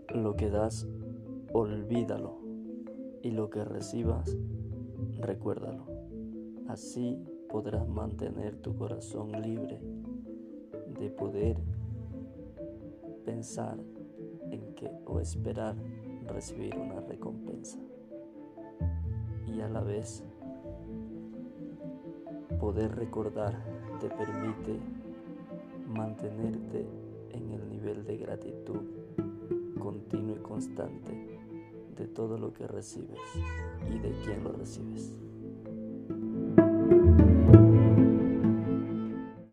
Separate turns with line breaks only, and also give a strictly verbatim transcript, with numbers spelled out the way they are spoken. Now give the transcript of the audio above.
Lo que das, olvídalo, y lo que recibas, recuérdalo. Así podrás mantener tu corazón libre de poder pensar en que o esperar recibir una recompensa, y a la vez poder recordar te permite mantenerte en el nivel de gratitud continuo y constante de todo lo que recibes y de quién lo recibes.